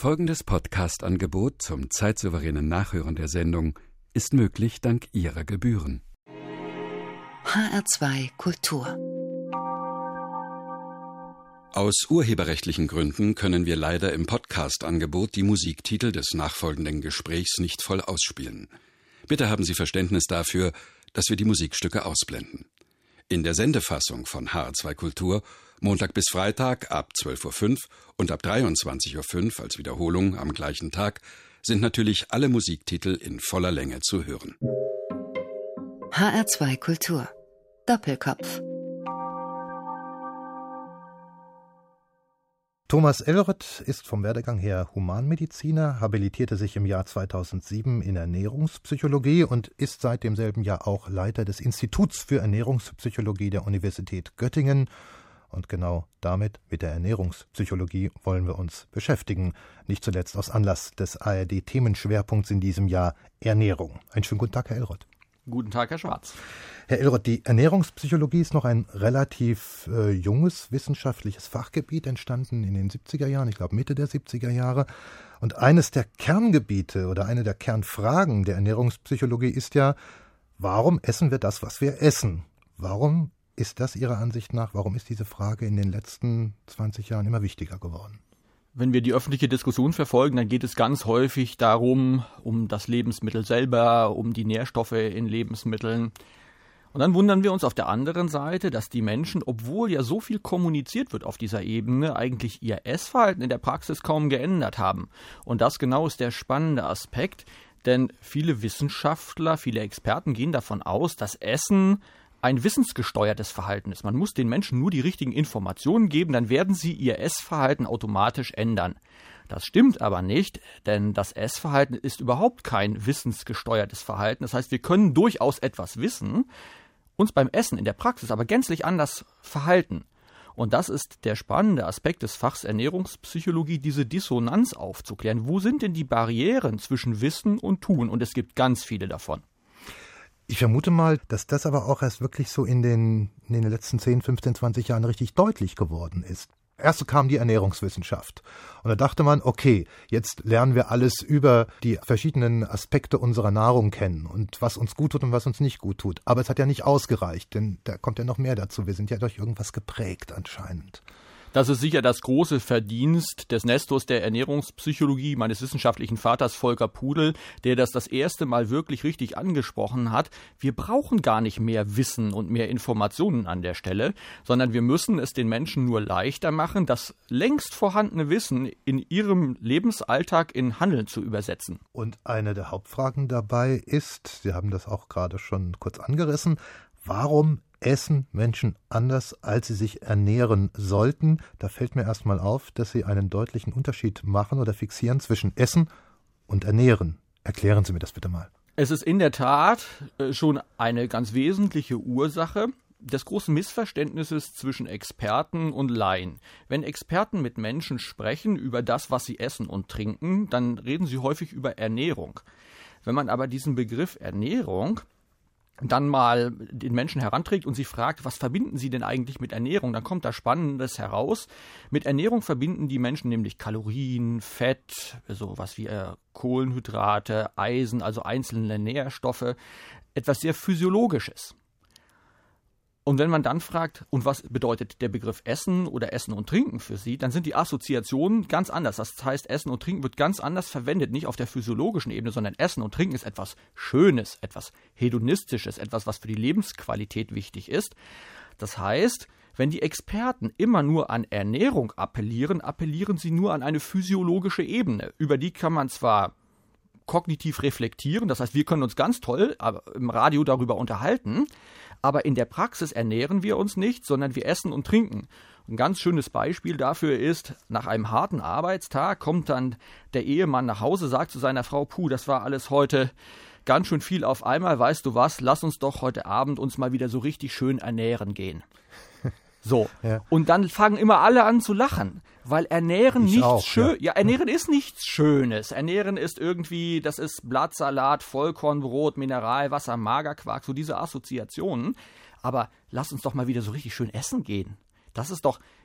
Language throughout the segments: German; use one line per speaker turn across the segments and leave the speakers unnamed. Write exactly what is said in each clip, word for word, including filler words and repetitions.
Folgendes Podcast-Angebot zum zeitsouveränen Nachhören der Sendung ist möglich dank Ihrer Gebühren.
H R zwei Kultur.
Aus urheberrechtlichen Gründen können wir leider im Podcast-Angebot die Musiktitel des nachfolgenden Gesprächs nicht voll ausspielen. Bitte haben Sie Verständnis dafür, dass wir die Musikstücke ausblenden. In der Sendefassung von H R zwei Kultur Montag bis Freitag ab zwölf Uhr fünf und ab dreiundzwanzig Uhr fünf als Wiederholung am gleichen Tag sind natürlich alle Musiktitel in voller Länge zu hören.
H R zwei Kultur. Doppelkopf.
Thomas Elrod ist vom Werdegang her Humanmediziner, habilitierte sich im Jahr zweitausendsieben in Ernährungspsychologie und ist seit demselben Jahr auch Leiter des Instituts für Ernährungspsychologie der Universität Göttingen. Und genau damit, mit der Ernährungspsychologie, wollen wir uns beschäftigen. Nicht zuletzt aus Anlass des A R D-Themenschwerpunkts in diesem Jahr Ernährung. Einen schönen guten Tag, Herr Elrod.
Guten Tag, Herr Schwarz.
Herr Elrod, die Ernährungspsychologie ist noch ein relativ äh, junges wissenschaftliches Fachgebiet, entstanden in den siebziger Jahren, ich glaube Mitte der siebziger Jahre. Und eines der Kerngebiete oder eine der Kernfragen der Ernährungspsychologie ist ja, warum essen wir das, was wir essen? Warum ist das Ihrer Ansicht nach, warum ist diese Frage in den letzten zwanzig Jahren immer wichtiger geworden?
Wenn wir die öffentliche Diskussion verfolgen, dann geht es ganz häufig darum, um das Lebensmittel selber, um die Nährstoffe in Lebensmitteln. Und dann wundern wir uns auf der anderen Seite, dass die Menschen, obwohl ja so viel kommuniziert wird auf dieser Ebene, eigentlich ihr Essverhalten in der Praxis kaum geändert haben. Und das genau ist der spannende Aspekt, denn viele Wissenschaftler, viele Experten gehen davon aus, dass Essen ein wissensgesteuertes Verhalten ist. Man muss den Menschen nur die richtigen Informationen geben, dann werden sie ihr Essverhalten automatisch ändern. Das stimmt aber nicht, denn das Essverhalten ist überhaupt kein wissensgesteuertes Verhalten. Das heißt, wir können durchaus etwas wissen, uns beim Essen in der Praxis aber gänzlich anders verhalten. Und das ist der spannende Aspekt des Fachs Ernährungspsychologie, diese Dissonanz aufzuklären. Wo sind denn die Barrieren zwischen Wissen und Tun? Und es gibt ganz viele davon.
Ich vermute mal, dass das aber auch erst wirklich so in den, in den letzten zehn, fünfzehn, zwanzig Jahren richtig deutlich geworden ist. Erst kam die Ernährungswissenschaft und da dachte man, okay, jetzt lernen wir alles über die verschiedenen Aspekte unserer Nahrung kennen und was uns gut tut und was uns nicht gut tut. Aber es hat ja nicht ausgereicht, denn da kommt ja noch mehr dazu. Wir sind ja durch irgendwas geprägt anscheinend.
Das ist sicher das große Verdienst des Nestors der Ernährungspsychologie, meines wissenschaftlichen Vaters Volker Pudel, der das das erste Mal wirklich richtig angesprochen hat. Wir brauchen gar nicht mehr Wissen und mehr Informationen an der Stelle, sondern wir müssen es den Menschen nur leichter machen, das längst vorhandene Wissen in ihrem Lebensalltag in Handeln zu übersetzen.
Und eine der Hauptfragen dabei ist, Sie haben das auch gerade schon kurz angerissen, warum essen Menschen anders, als sie sich ernähren sollten? Da fällt mir erstmal auf, dass Sie einen deutlichen Unterschied machen oder fixieren zwischen Essen und Ernähren. Erklären Sie mir das bitte mal.
Es ist in der Tat schon eine ganz wesentliche Ursache des großen Missverständnisses zwischen Experten und Laien. Wenn Experten mit Menschen sprechen über das, was sie essen und trinken, dann reden sie häufig über Ernährung. Wenn man aber diesen Begriff Ernährung dann mal den Menschen heranträgt und sie fragt, was verbinden Sie denn eigentlich mit Ernährung? Dann kommt da Spannendes heraus. Mit Ernährung verbinden die Menschen nämlich Kalorien, Fett, sowas wie äh, Kohlenhydrate, Eisen, also einzelne Nährstoffe, etwas sehr Physiologisches. Und wenn man dann fragt, und was bedeutet der Begriff Essen oder Essen und Trinken für Sie, dann sind die Assoziationen ganz anders. Das heißt, Essen und Trinken wird ganz anders verwendet, nicht auf der physiologischen Ebene, sondern Essen und Trinken ist etwas Schönes, etwas Hedonistisches, etwas, was für die Lebensqualität wichtig ist. Das heißt, wenn die Experten immer nur an Ernährung appellieren, appellieren sie nur an eine physiologische Ebene. Über die kann man zwar kognitiv reflektieren, das heißt, wir können uns ganz toll im Radio darüber unterhalten, aber in der Praxis ernähren wir uns nicht, sondern wir essen und trinken. Ein ganz schönes Beispiel dafür ist, nach einem harten Arbeitstag kommt dann der Ehemann nach Hause, sagt zu seiner Frau, puh, das war alles heute ganz schön viel auf einmal, weißt du was, lass uns doch heute Abend uns mal wieder so richtig schön ernähren gehen. So, ja. Und dann fangen immer alle an zu lachen, weil Ernähren ich nichts schön, ja. ja, Ernähren ist nichts Schönes. Ernähren ist irgendwie, das ist Blattsalat, Vollkornbrot, Mineralwasser, Magerquark, so diese Assoziationen. Aber lass uns doch mal wieder so richtig schön essen gehen. Das ist doch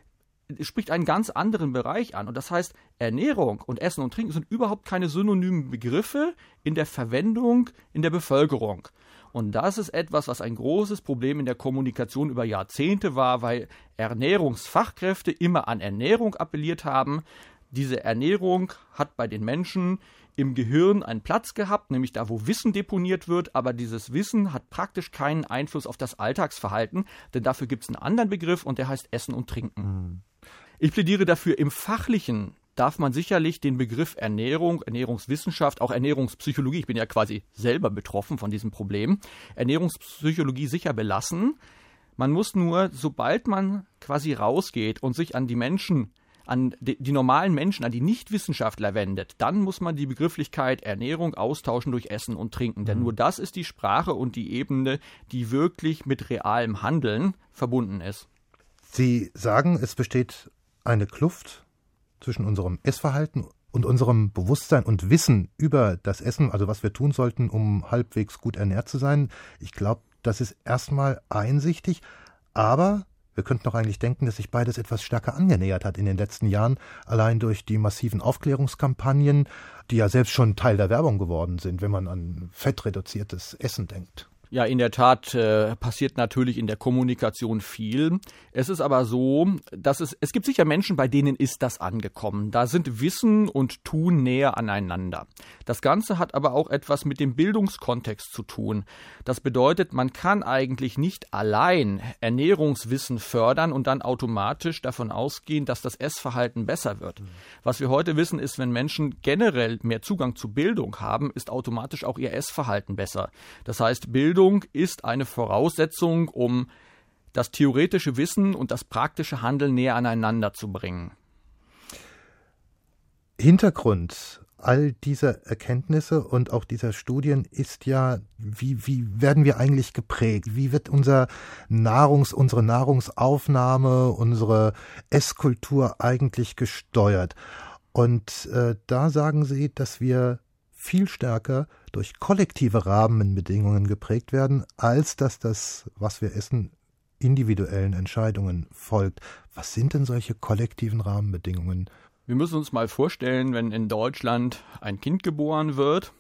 spricht einen ganz anderen Bereich an. Und das heißt, Ernährung und Essen und Trinken sind überhaupt keine synonymen Begriffe in der Verwendung in der Bevölkerung. Und das ist etwas, was ein großes Problem in der Kommunikation über Jahrzehnte war, weil Ernährungsfachkräfte immer an Ernährung appelliert haben. Diese Ernährung hat bei den Menschen im Gehirn einen Platz gehabt, nämlich da, wo Wissen deponiert wird, aber dieses Wissen hat praktisch keinen Einfluss auf das Alltagsverhalten, denn dafür gibt es einen anderen Begriff und der heißt Essen und Trinken. Mhm. Ich plädiere dafür, im Fachlichen darf man sicherlich den Begriff Ernährung, Ernährungswissenschaft, auch Ernährungspsychologie, ich bin ja quasi selber betroffen von diesem Problem, Ernährungspsychologie sicher belassen. Man muss nur, sobald man quasi rausgeht und sich an die Menschen, an die, die normalen Menschen, an die Nichtwissenschaftler wendet, dann muss man die Begrifflichkeit Ernährung austauschen durch Essen und Trinken. Denn nur das ist die Sprache und die Ebene, die wirklich mit realem Handeln verbunden ist.
Sie sagen, es besteht eine Kluft zwischen unserem Essverhalten und unserem Bewusstsein und Wissen über das Essen, also was wir tun sollten, um halbwegs gut ernährt zu sein. Ich glaube, das ist erstmal einsichtig, aber wir könnten doch eigentlich denken, dass sich beides etwas stärker angenähert hat in den letzten Jahren, allein durch die massiven Aufklärungskampagnen, die ja selbst schon Teil der Werbung geworden sind, wenn man an fettreduziertes Essen denkt.
Ja, in der Tat äh, passiert natürlich in der Kommunikation viel. Es ist aber so, dass es, es gibt sicher Menschen, bei denen ist das angekommen. Da sind Wissen und Tun näher aneinander. Das Ganze hat aber auch etwas mit dem Bildungskontext zu tun. Das bedeutet, man kann eigentlich nicht allein Ernährungswissen fördern und dann automatisch davon ausgehen, dass das Essverhalten besser wird. Was wir heute wissen, ist, wenn Menschen generell mehr Zugang zu Bildung haben, ist automatisch auch ihr Essverhalten besser. Das heißt, Bildung ist eine Voraussetzung, um das theoretische Wissen und das praktische Handeln näher aneinander zu bringen.
Hintergrund all dieser Erkenntnisse und auch dieser Studien ist ja, wie, wie werden wir eigentlich geprägt? Wie wird unser Nahrungs, unsere Nahrungsaufnahme, unsere Esskultur eigentlich gesteuert? Und äh, da sagen Sie, dass wir viel stärker durch kollektive Rahmenbedingungen geprägt werden, als dass das, was wir essen, individuellen Entscheidungen folgt. Was sind denn solche kollektiven Rahmenbedingungen?
Wir müssen uns mal vorstellen, wenn in Deutschland ein Kind geboren wird,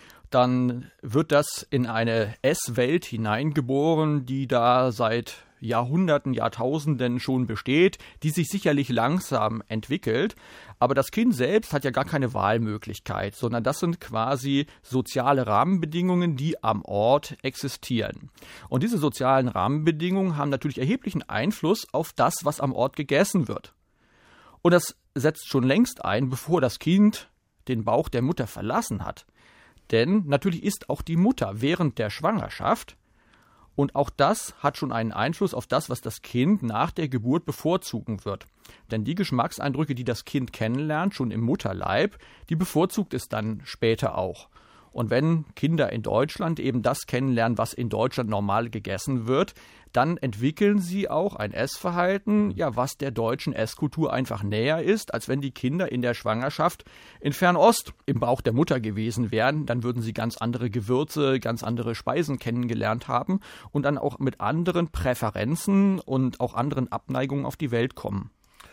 dann wird das in eine Esswelt hineingeboren, die da seit Jahrhunderten, Jahrtausenden schon besteht, die sich sicherlich langsam entwickelt. Aber das Kind selbst hat ja gar keine Wahlmöglichkeit, sondern das sind quasi soziale Rahmenbedingungen, die am Ort existieren. Und diese sozialen Rahmenbedingungen haben natürlich erheblichen Einfluss auf das, was am Ort gegessen wird. Und das setzt schon längst ein, bevor das Kind den Bauch der Mutter verlassen hat. Denn natürlich isst auch die Mutter während der Schwangerschaft. Und auch das hat schon einen Einfluss auf das, was das Kind nach der Geburt bevorzugen wird. Denn die Geschmackseindrücke, die das Kind kennenlernt, schon im Mutterleib, die bevorzugt es dann später auch. Und wenn Kinder in Deutschland eben das kennenlernen, was in Deutschland normal gegessen wird, dann entwickeln sie auch ein Essverhalten, ja, was der deutschen Esskultur einfach näher ist, als wenn die Kinder in der Schwangerschaft in Fernost im Bauch der Mutter gewesen wären. Dann würden sie ganz andere Gewürze, ganz andere Speisen kennengelernt haben und dann auch mit anderen Präferenzen und auch anderen Abneigungen auf die Welt kommen.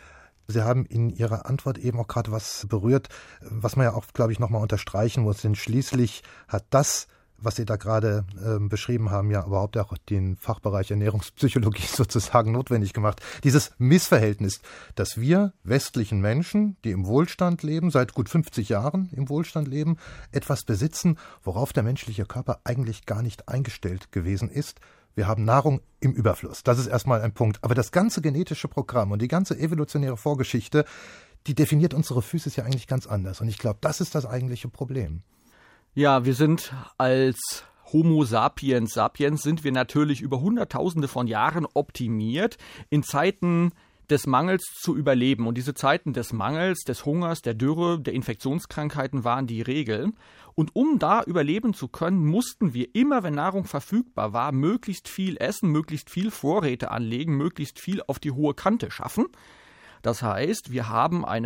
Sie haben in Ihrer Antwort eben auch gerade was berührt, was man ja auch, glaube ich, nochmal unterstreichen muss. Denn schließlich hat das, was Sie da gerade äh, beschrieben haben, ja überhaupt auch den Fachbereich Ernährungspsychologie sozusagen notwendig gemacht. Dieses Missverhältnis, dass wir westlichen Menschen, die im Wohlstand leben, seit gut fünfzig Jahren im Wohlstand leben, etwas besitzen, worauf der menschliche Körper eigentlich gar nicht eingestellt gewesen ist. Wir haben Nahrung im Überfluss. Das ist erstmal ein Punkt. Aber das ganze genetische Programm und die ganze evolutionäre Vorgeschichte, die definiert unsere Physis ja eigentlich ganz anders. Und ich glaube, das ist das eigentliche Problem.
Ja, wir sind als Homo sapiens sapiens sind wir natürlich über Hunderttausende von Jahren optimiert, in Zeiten des Mangels zu überleben. Und diese Zeiten des Mangels, des Hungers, der Dürre, der Infektionskrankheiten waren die Regel. Und um da überleben zu können, mussten wir immer, wenn Nahrung verfügbar war, möglichst viel essen, möglichst viel Vorräte anlegen, möglichst viel auf die hohe Kante schaffen. Das heißt, wir haben eine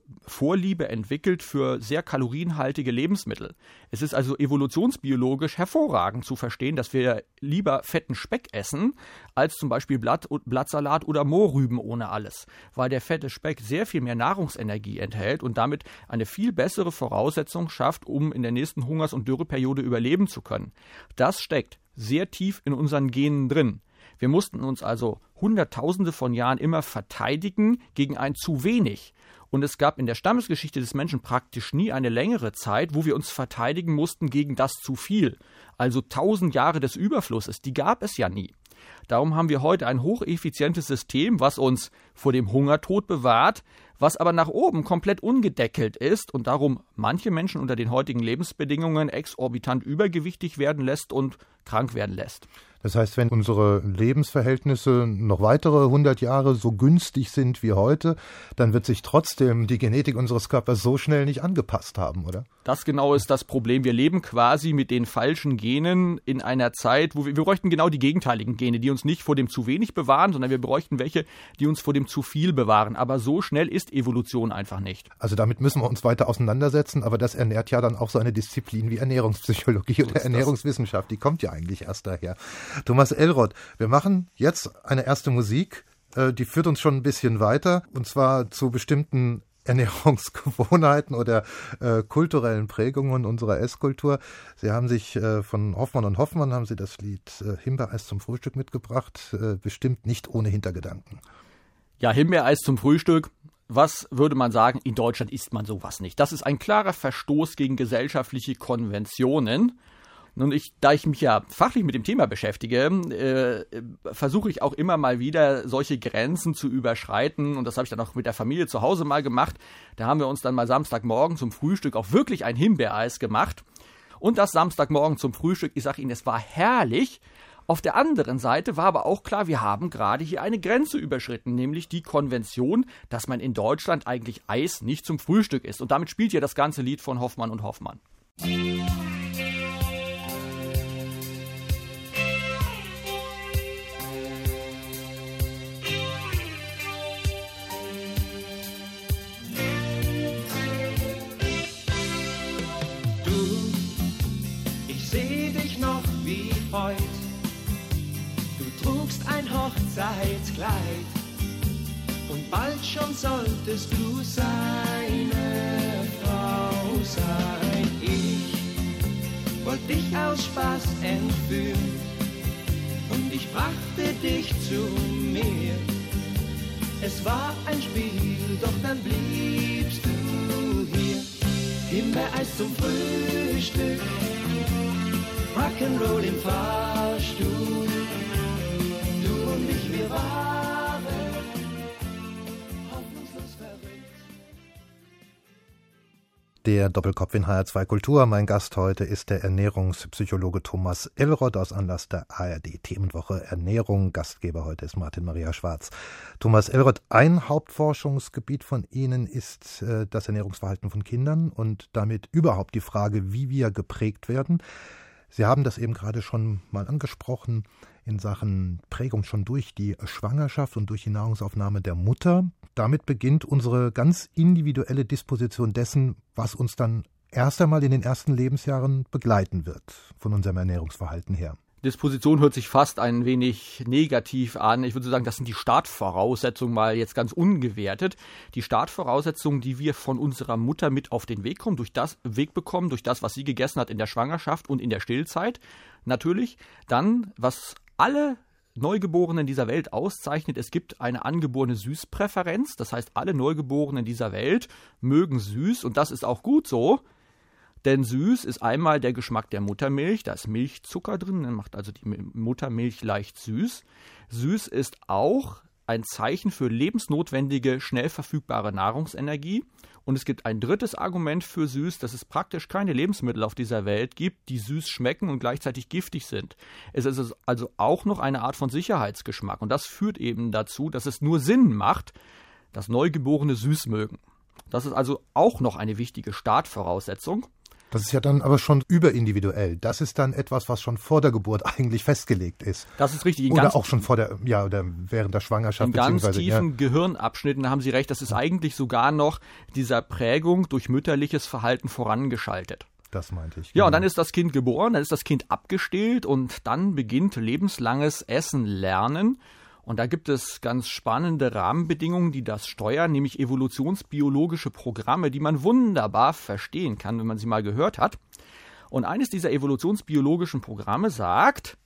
Vorliebe entwickelt für sehr kalorienhaltige Lebensmittel. Es ist also evolutionsbiologisch hervorragend zu verstehen, dass wir lieber fetten Speck essen, als zum Beispiel Blatt, Blattsalat oder Mohrrüben ohne alles, weil der fette Speck sehr viel mehr Nahrungsenergie enthält und damit eine viel bessere Voraussetzung schafft, um in der nächsten Hungers- und Dürreperiode überleben zu können. Das steckt sehr tief in unseren Genen drin. Wir mussten uns also Hunderttausende von Jahren immer verteidigen gegen ein zu wenig. Und es gab in der Stammesgeschichte des Menschen praktisch nie eine längere Zeit, wo wir uns verteidigen mussten gegen das zu viel. Also tausend Jahre des Überflusses, die gab es ja nie. Darum haben wir heute ein hocheffizientes System, was uns vor dem Hungertod bewahrt, was aber nach oben komplett ungedeckelt ist und darum manche Menschen unter den heutigen Lebensbedingungen exorbitant übergewichtig werden lässt und krank werden lässt.
Das heißt, wenn unsere Lebensverhältnisse noch weitere hundert Jahre so günstig sind wie heute, dann wird sich trotzdem die Genetik unseres Körpers so schnell nicht angepasst haben, oder?
Das genau ist das Problem. Wir leben quasi mit den falschen Genen in einer Zeit, wo wir, wir bräuchten genau die gegenteiligen Gene, die uns nicht vor dem zu wenig bewahren, sondern wir bräuchten welche, die uns vor dem zu viel bewahren. Aber so schnell ist Evolution einfach nicht.
Also damit müssen wir uns weiter auseinandersetzen, aber das ernährt ja dann auch so eine Disziplin wie Ernährungspsychologie oder Ernährungswissenschaft. Die kommt ja eigentlich erst daher. Thomas Elroth, wir machen jetzt eine erste Musik, die führt uns schon ein bisschen weiter, und zwar zu bestimmten Ernährungsgewohnheiten oder äh, kulturellen Prägungen unserer Esskultur. Sie haben sich äh, von Hoffmann und Hoffmann, haben Sie das Lied äh, Himbeereis zum Frühstück mitgebracht, äh, bestimmt nicht ohne Hintergedanken.
Ja, Himbeereis zum Frühstück. Was würde man sagen, in Deutschland isst man sowas nicht. Das ist ein klarer Verstoß gegen gesellschaftliche Konventionen. Und ich, da ich mich ja fachlich mit dem Thema beschäftige, äh, versuche ich auch immer mal wieder solche Grenzen zu überschreiten. Und das habe ich dann auch mit der Familie zu Hause mal gemacht. Da haben wir uns dann mal Samstagmorgen zum Frühstück auch wirklich ein Himbeereis gemacht. Und das Samstagmorgen zum Frühstück, ich sage Ihnen, es war herrlich. Auf der anderen Seite war aber auch klar, wir haben gerade hier eine Grenze überschritten, nämlich die Konvention, dass man in Deutschland eigentlich Eis nicht zum Frühstück isst. Und damit spielt ja das ganze Lied von Hoffmann und Hoffmann.
Du trugst ein Hochzeitskleid und bald schon solltest du seine Frau sein. Ich wollte dich aus Spaß entführen und ich brachte dich zu mir. Es war ein Spiel, doch dann bliebst du hier. Himbeereis zum Frühstück, Rock'n'Roll im Fahrstuhl, du und ich, wir waren hoffnungslos verrückt.
Der Doppelkopf in H R zwei Kultur. Mein Gast heute ist der Ernährungspsychologe Thomas Elroth aus Anlass der A R D-Themenwoche Ernährung. Gastgeber heute ist Martin Maria Schwarz. Thomas Elroth, ein Hauptforschungsgebiet von Ihnen ist äh, das Ernährungsverhalten von Kindern und damit überhaupt die Frage, wie wir geprägt werden. Sie haben das eben gerade schon mal angesprochen in Sachen Prägung schon durch die Schwangerschaft und durch die Nahrungsaufnahme der Mutter. Damit beginnt unsere ganz individuelle Disposition dessen, was uns dann erst einmal in den ersten Lebensjahren begleiten wird, von unserem Ernährungsverhalten her.
Disposition hört sich fast ein wenig negativ an. Ich würde sagen, das sind die Startvoraussetzungen, mal jetzt ganz ungewertet. Die Startvoraussetzungen, die wir von unserer Mutter mit auf den Weg kommen, durch das Weg bekommen, durch das, was sie gegessen hat in der Schwangerschaft und in der Stillzeit. Natürlich dann, was alle Neugeborenen dieser Welt auszeichnet, es gibt eine angeborene Süßpräferenz. Das heißt, alle Neugeborenen dieser Welt mögen süß und das ist auch gut so. Denn süß ist einmal der Geschmack der Muttermilch, da ist Milchzucker drin, dann macht also die Muttermilch leicht süß. Süß ist auch ein Zeichen für lebensnotwendige, schnell verfügbare Nahrungsenergie. Und es gibt ein drittes Argument für süß, dass es praktisch keine Lebensmittel auf dieser Welt gibt, die süß schmecken und gleichzeitig giftig sind. Es ist also auch noch eine Art von Sicherheitsgeschmack. Und das führt eben dazu, dass es nur Sinn macht, dass Neugeborene süß mögen. Das ist also auch noch eine wichtige Startvoraussetzung.
Das ist ja dann aber schon überindividuell. Das ist dann etwas, was schon vor der Geburt eigentlich festgelegt ist.
Das ist richtig. In
oder
ganz,
auch schon vor der, ja, oder während der Schwangerschaft.
In ganz
beziehungsweise,
tiefen
ja.
Gehirnabschnitten, da haben Sie recht, das ist eigentlich sogar noch dieser Prägung durch mütterliches Verhalten vorangeschaltet.
Das meinte ich.
Ja,
genau.
und dann ist das Kind geboren, dann ist das Kind abgestillt und dann beginnt lebenslanges Essen lernen. Und da gibt es ganz spannende Rahmenbedingungen, die das steuern, nämlich evolutionsbiologische Programme, die man wunderbar verstehen kann, wenn man sie mal gehört hat. Und eines dieser evolutionsbiologischen Programme sagt,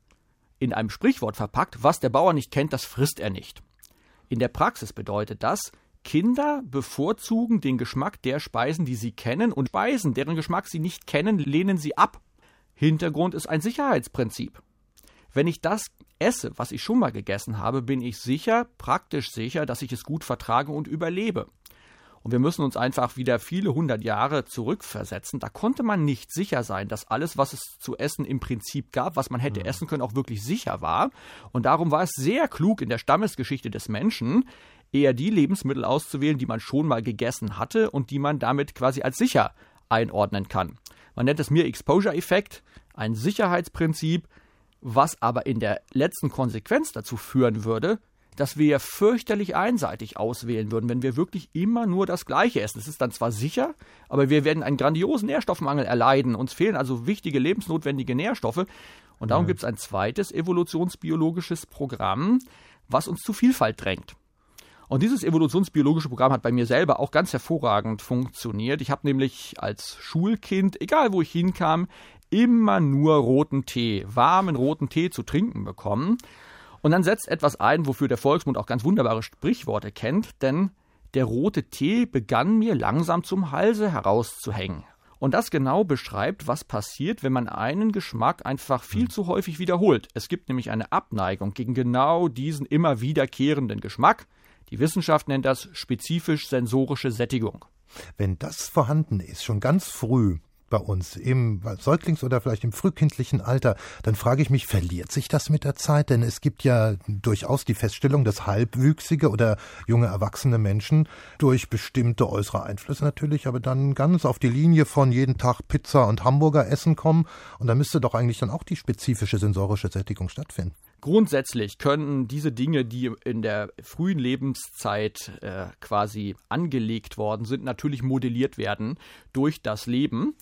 in einem Sprichwort verpackt, was der Bauer nicht kennt, das frisst er nicht. In der Praxis bedeutet das, Kinder bevorzugen den Geschmack der Speisen, die sie kennen, und Speisen, deren Geschmack sie nicht kennen, lehnen sie ab. Hintergrund ist ein Sicherheitsprinzip. Wenn ich das esse, was ich schon mal gegessen habe, bin ich sicher, praktisch sicher, dass ich es gut vertrage und überlebe. Und wir müssen uns einfach wieder viele hundert Jahre zurückversetzen. Da konnte man nicht sicher sein, dass alles, was es zu essen im Prinzip gab, was man hätte mhm. essen können, auch wirklich sicher war. Und darum war es sehr klug in der Stammesgeschichte des Menschen, eher die Lebensmittel auszuwählen, die man schon mal gegessen hatte und die man damit quasi als sicher einordnen kann. Man nennt es Mere-Exposure-Effekt, ein Sicherheitsprinzip, was aber in der letzten Konsequenz dazu führen würde, dass wir ja fürchterlich einseitig auswählen würden, wenn wir wirklich immer nur das Gleiche essen. Es ist dann zwar sicher, aber wir werden einen grandiosen Nährstoffmangel erleiden. Uns fehlen also wichtige lebensnotwendige Nährstoffe. Und darum ja. gibt es ein zweites evolutionsbiologisches Programm, was uns zu Vielfalt drängt. Und dieses evolutionsbiologische Programm hat bei mir selber auch ganz hervorragend funktioniert. Ich habe nämlich als Schulkind, egal wo ich hinkam, immer nur roten Tee, warmen roten Tee zu trinken bekommen. Und dann setzt etwas ein, wofür der Volksmund auch ganz wunderbare Sprichworte kennt, denn der rote Tee begann mir langsam zum Halse herauszuhängen. Und das genau beschreibt, was passiert, wenn man einen Geschmack einfach viel zu häufig wiederholt. Es gibt nämlich eine Abneigung gegen genau diesen immer wiederkehrenden Geschmack. Die Wissenschaft nennt das spezifisch-sensorische Sättigung.
Wenn das vorhanden ist, schon ganz früh bei uns im Säuglings- oder vielleicht im frühkindlichen Alter, dann frage ich mich, verliert sich das mit der Zeit? Denn es gibt ja durchaus die Feststellung, dass halbwüchsige oder junge erwachsene Menschen durch bestimmte äußere Einflüsse natürlich, aber dann ganz auf die Linie von jeden Tag Pizza und Hamburger essen kommen. Und da müsste doch eigentlich dann auch die spezifische sensorische Sättigung stattfinden.
Grundsätzlich können diese Dinge, die in der frühen Lebenszeit äh, quasi angelegt worden sind, natürlich modelliert werden durch das Leben.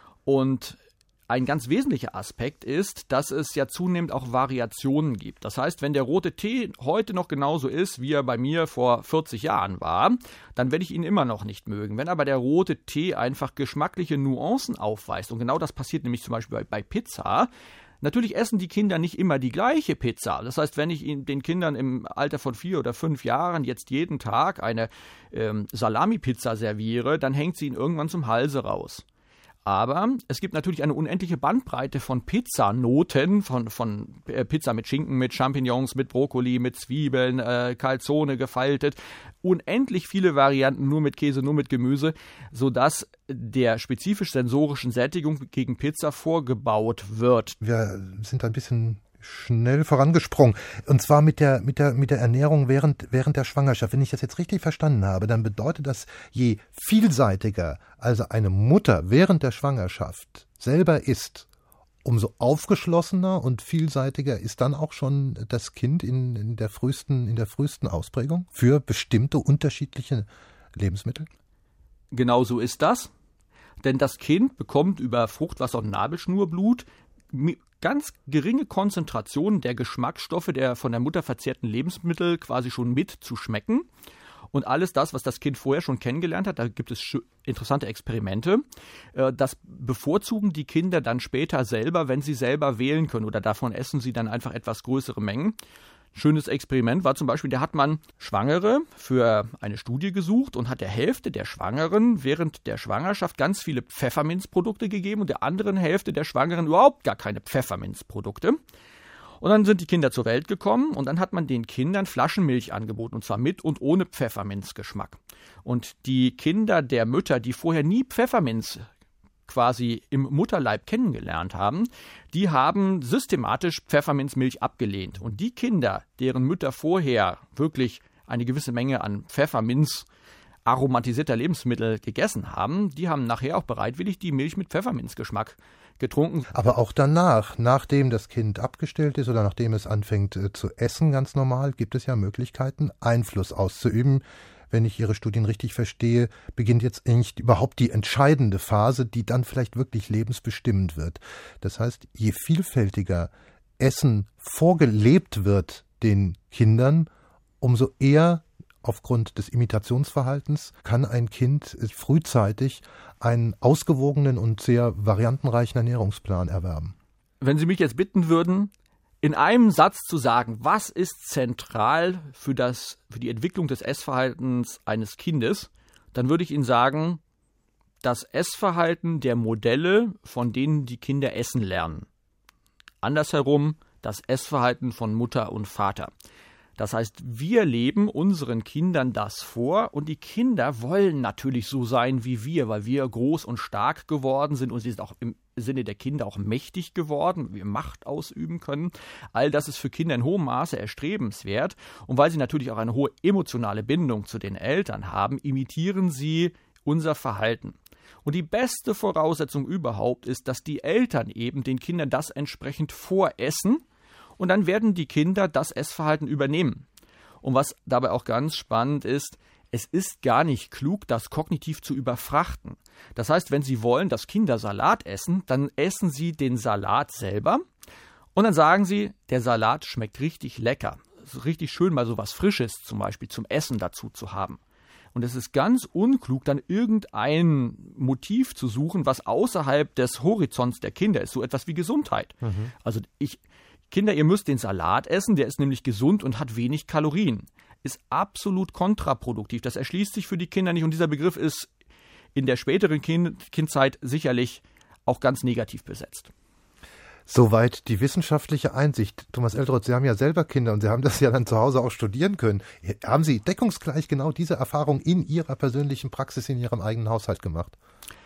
Und ein ganz wesentlicher Aspekt ist, dass es ja zunehmend auch Variationen gibt. Das heißt, wenn der rote Tee heute noch genauso ist, wie er bei mir vor vierzig Jahren war, dann werde ich ihn immer noch nicht mögen. Wenn aber der rote Tee einfach geschmackliche Nuancen aufweist, und genau das passiert nämlich zum Beispiel bei, bei Pizza, natürlich essen die Kinder nicht immer die gleiche Pizza. Das heißt, wenn ich den Kindern im Alter von vier oder fünf Jahren jetzt jeden Tag eine ähm, Salami-Pizza serviere, dann hängt sie ihnen irgendwann zum Halse raus. Aber es gibt natürlich eine unendliche Bandbreite von Pizzanoten, von, von äh, Pizza mit Schinken, mit Champignons, mit Brokkoli, mit Zwiebeln, äh, Calzone gefaltet. Unendlich viele Varianten, nur mit Käse, nur mit Gemüse, sodass der spezifisch-sensorischen Sättigung gegen Pizza vorgebaut wird.
Wir sind ein bisschen schnell vorangesprungen. Und zwar mit der, mit der, mit der Ernährung während, während der Schwangerschaft. Wenn ich das jetzt richtig verstanden habe, dann bedeutet das, je vielseitiger also eine Mutter während der Schwangerschaft selber ist, umso aufgeschlossener und vielseitiger ist dann auch schon das Kind in, in der frühesten, in der frühesten Ausprägung für bestimmte unterschiedliche Lebensmittel?
Genau so ist das. Denn das Kind bekommt über Fruchtwasser und Nabelschnurblut ganz geringe Konzentrationen der Geschmacksstoffe der von der Mutter verzehrten Lebensmittel quasi schon mit zu schmecken. Und alles das, was das Kind vorher schon kennengelernt hat, da gibt es interessante Experimente, das bevorzugen die Kinder dann später selber, wenn sie selber wählen können, oder davon essen sie dann einfach etwas größere Mengen. Schönes Experiment war zum Beispiel, da hat man Schwangere für eine Studie gesucht und hat der Hälfte der Schwangeren während der Schwangerschaft ganz viele Pfefferminzprodukte gegeben und der anderen Hälfte der Schwangeren überhaupt gar keine Pfefferminzprodukte. Und dann sind die Kinder zur Welt gekommen und dann hat man den Kindern Flaschenmilch angeboten, und zwar mit und ohne Pfefferminzgeschmack. Und die Kinder der Mütter, die vorher nie Pfefferminz quasi im Mutterleib kennengelernt haben, die haben systematisch Pfefferminzmilch abgelehnt. Und die Kinder, deren Mütter vorher wirklich eine gewisse Menge an Pfefferminz aromatisierter Lebensmittel gegessen haben, die haben nachher auch bereitwillig die Milch mit Pfefferminzgeschmack getrunken.
Aber auch danach, nachdem das Kind abgestillt ist oder nachdem es anfängt äh, zu essen, ganz normal, gibt es ja Möglichkeiten, Einfluss auszuüben. Wenn ich Ihre Studien richtig verstehe, beginnt jetzt eigentlich überhaupt die entscheidende Phase, die dann vielleicht wirklich lebensbestimmend wird. Das heißt, je vielfältiger Essen vorgelebt wird den Kindern, umso eher aufgrund des Imitationsverhaltens kann ein Kind frühzeitig einen ausgewogenen und sehr variantenreichen Ernährungsplan erwerben.
Wenn Sie mich jetzt bitten würden, in einem Satz zu sagen, was ist zentral für das, für die Entwicklung des Essverhaltens eines Kindes, dann würde ich Ihnen sagen, das Essverhalten der Modelle, von denen die Kinder essen lernen. Andersherum, das Essverhalten von Mutter und Vater. Das heißt, wir leben unseren Kindern das vor und die Kinder wollen natürlich so sein wie wir, weil wir groß und stark geworden sind und sie sind auch im Sinne der Kinder auch mächtig geworden, wir Macht ausüben können. All das ist für Kinder in hohem Maße erstrebenswert und weil sie natürlich auch eine hohe emotionale Bindung zu den Eltern haben, imitieren sie unser Verhalten. Und die beste Voraussetzung überhaupt ist, dass die Eltern eben den Kindern das entsprechend voressen, und dann werden die Kinder das Essverhalten übernehmen. Und was dabei auch ganz spannend ist, es ist gar nicht klug, das kognitiv zu überfrachten. Das heißt, wenn Sie wollen, dass Kinder Salat essen, dann essen Sie den Salat selber und dann sagen Sie, der Salat schmeckt richtig lecker. Es ist richtig schön, mal so was Frisches zum Beispiel zum Essen dazu zu haben. Und es ist ganz unklug, dann irgendein Motiv zu suchen, was außerhalb des Horizonts der Kinder ist. So etwas wie Gesundheit. Mhm. Also ich... Kinder, ihr müsst den Salat essen, der ist nämlich gesund und hat wenig Kalorien. Ist absolut kontraproduktiv. Das erschließt sich für die Kinder nicht und dieser Begriff ist in der späteren kind- Kindzeit sicherlich auch ganz negativ besetzt.
Soweit die wissenschaftliche Einsicht. Thomas Eldroth, Sie haben ja selber Kinder und Sie haben das ja dann zu Hause auch studieren können. Haben Sie deckungsgleich genau diese Erfahrung in Ihrer persönlichen Praxis, in Ihrem eigenen Haushalt gemacht?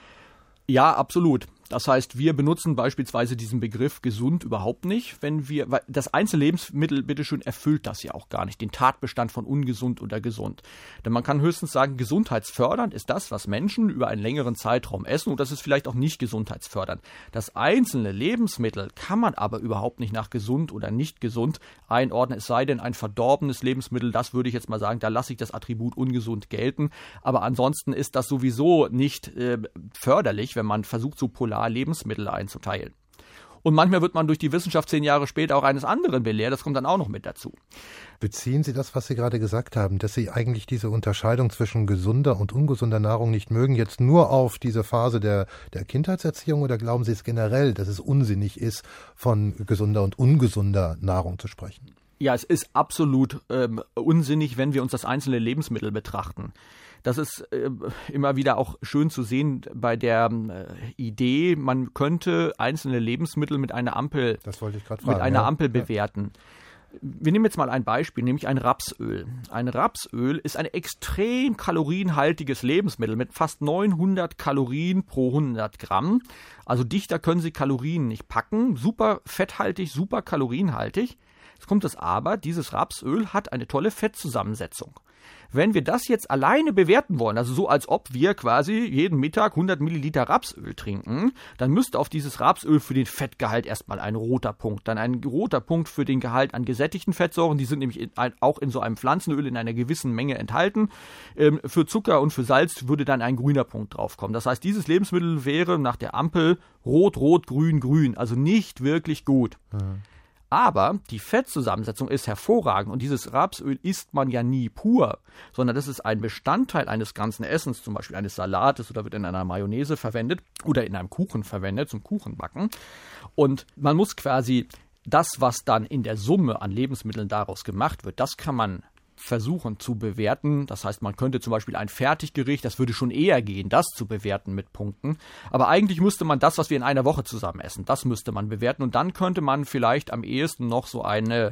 Ja, absolut. Das heißt, wir benutzen beispielsweise diesen Begriff gesund überhaupt nicht, wenn wir, weil das einzelne Lebensmittel, bitteschön, erfüllt das ja auch gar nicht, den Tatbestand von ungesund oder gesund. Denn man kann höchstens sagen, gesundheitsfördernd ist das, was Menschen über einen längeren Zeitraum essen und das ist vielleicht auch nicht gesundheitsfördernd. Das einzelne Lebensmittel kann man aber überhaupt nicht nach gesund oder nicht gesund einordnen, es sei denn ein verdorbenes Lebensmittel, das würde ich jetzt mal sagen, da lasse ich das Attribut ungesund gelten. Aber ansonsten ist das sowieso nicht äh, förderlich, wenn man versucht, so polar Lebensmittel einzuteilen. Und manchmal wird man durch die Wissenschaft zehn Jahre später auch eines anderen belehrt, das kommt dann auch noch mit dazu.
Beziehen Sie das, was Sie gerade gesagt haben, dass Sie eigentlich diese Unterscheidung zwischen gesunder und ungesunder Nahrung nicht mögen, jetzt nur auf diese Phase der, der Kindheitserziehung oder glauben Sie es generell, dass es unsinnig ist, von gesunder und ungesunder Nahrung zu sprechen?
Ja, es ist absolut ähm, unsinnig, wenn wir uns das einzelne Lebensmittel betrachten. Das ist äh, immer wieder auch schön zu sehen bei der äh, Idee, man könnte einzelne Lebensmittel mit einer Ampel,
das wollte ich gerade fragen,
mit einer
ja.
Ampel bewerten. Wir nehmen jetzt mal ein Beispiel, nämlich ein Rapsöl. Ein Rapsöl ist ein extrem kalorienhaltiges Lebensmittel mit fast neunhundert Kalorien pro hundert Gramm. Also dichter können Sie Kalorien nicht packen. Super fetthaltig, super kalorienhaltig. Jetzt kommt es aber, dieses Rapsöl hat eine tolle Fettzusammensetzung. Wenn wir das jetzt alleine bewerten wollen, also so als ob wir quasi jeden Mittag hundert Milliliter Rapsöl trinken, dann müsste auf dieses Rapsöl für den Fettgehalt erstmal ein roter Punkt, dann ein roter Punkt für den Gehalt an gesättigten Fettsäuren, die sind nämlich in ein, auch in so einem Pflanzenöl in einer gewissen Menge enthalten. Ähm, für Zucker und für Salz würde dann ein grüner Punkt draufkommen. Das heißt, dieses Lebensmittel wäre nach der Ampel rot, rot, grün, grün, also nicht wirklich gut. Mhm. Aber die Fettzusammensetzung ist hervorragend und dieses Rapsöl isst man ja nie pur, sondern das ist ein Bestandteil eines ganzen Essens, zum Beispiel eines Salates oder wird in einer Mayonnaise verwendet oder in einem Kuchen verwendet, zum Kuchenbacken. Und man muss quasi das, was dann in der Summe an Lebensmitteln daraus gemacht wird, das kann man versuchen zu bewerten. Das heißt, man könnte zum Beispiel ein Fertiggericht, das würde schon eher gehen, das zu bewerten mit Punkten. Aber eigentlich müsste man das, was wir in einer Woche zusammen essen, das müsste man bewerten. Und dann könnte man vielleicht am ehesten noch so eine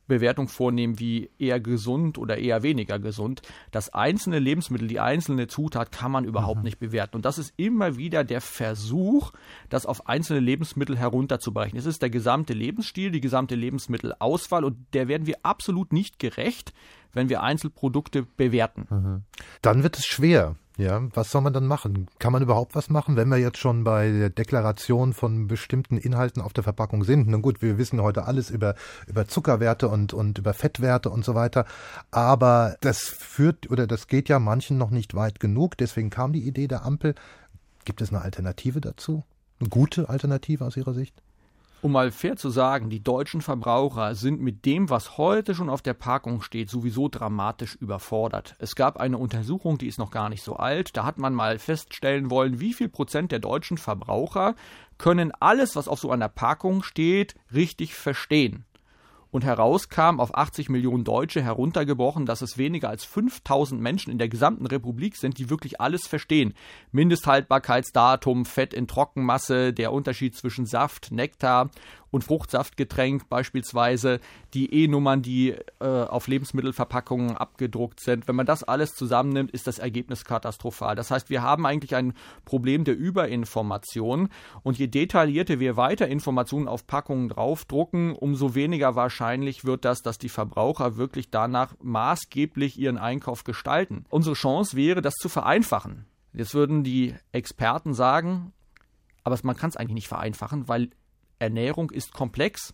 Bewertung vornehmen wie eher gesund oder eher weniger gesund. Das einzelne Lebensmittel, die einzelne Zutat kann man überhaupt mhm. nicht bewerten. Und das ist immer wieder der Versuch, das auf einzelne Lebensmittel herunterzubrechen. Es ist der gesamte Lebensstil, die gesamte Lebensmittelauswahl und der werden wir absolut nicht gerecht, wenn wir Einzelprodukte bewerten.
Mhm. Dann wird es schwer. Ja, was soll man dann machen? Kann man überhaupt was machen, wenn wir jetzt schon bei der Deklaration von bestimmten Inhalten auf der Verpackung sind? Nun gut, wir wissen heute alles über, über Zuckerwerte und, und über Fettwerte und so weiter. Aber das führt oder das geht ja manchen noch nicht weit genug. Deswegen kam die Idee der Ampel. Gibt es eine Alternative dazu? Eine gute Alternative aus Ihrer Sicht?
Um mal fair zu sagen, die deutschen Verbraucher sind mit dem, was heute schon auf der Packung steht, sowieso dramatisch überfordert. Es gab eine Untersuchung, die ist noch gar nicht so alt, da hat man mal feststellen wollen, wie viel Prozent der deutschen Verbraucher können alles, was auf so einer Packung steht, richtig verstehen. Und herauskam auf achtzig Millionen Deutsche heruntergebrochen, dass es weniger als fünftausend Menschen in der gesamten Republik sind, die wirklich alles verstehen. Mindesthaltbarkeitsdatum, Fett in Trockenmasse, der Unterschied zwischen Saft, Nektar und Fruchtsaftgetränk beispielsweise, die E-Nummern, die äh, auf Lebensmittelverpackungen abgedruckt sind. Wenn man das alles zusammennimmt, ist das Ergebnis katastrophal. Das heißt, wir haben eigentlich ein Problem der Überinformation und je detaillierter wir weiter Informationen auf Packungen draufdrucken, umso weniger wahrscheinlich wird das, dass die Verbraucher wirklich danach maßgeblich ihren Einkauf gestalten. Unsere Chance wäre, das zu vereinfachen. Jetzt würden die Experten sagen, aber man kann es eigentlich nicht vereinfachen, weil Ernährung ist komplex